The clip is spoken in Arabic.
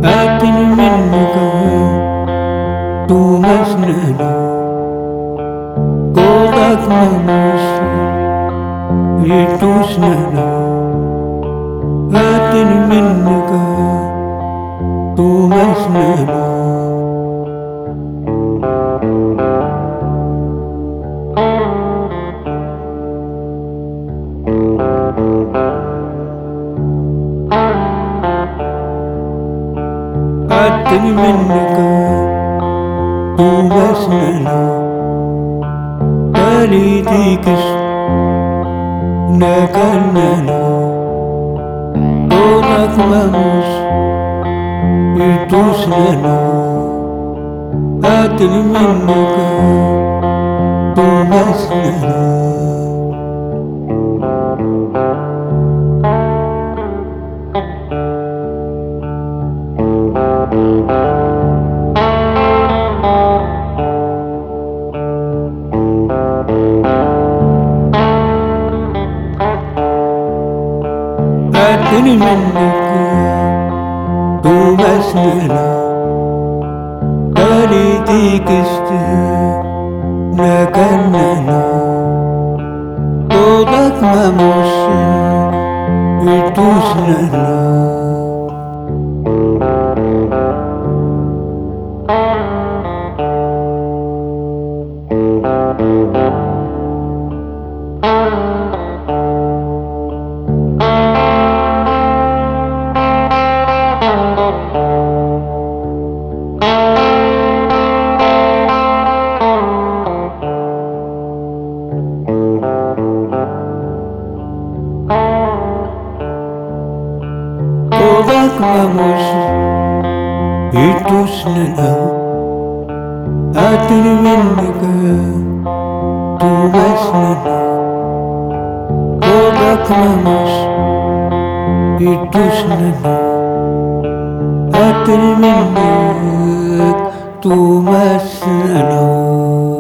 آتني منك تومسنا قولك ممس يتوسنا آتني منك تومسنا آتني منك تومسنا تاليتيكس نكننا قولك ممس يتوسنا آتني منك تومسنا آتني منك تومسنا تاليتيك نكننا قولك ممس يتوسنا قولك ممس يتوسنا آتني منك تومسنا قولك ممس يتوسنا آتني منك تومسنا